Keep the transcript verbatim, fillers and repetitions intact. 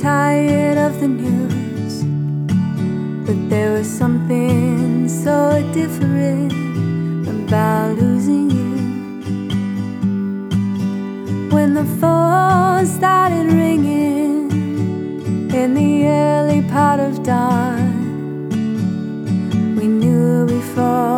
tired of the news, but there was something so different about losing you. When the phone started ringing in the early part of dawn, we knew before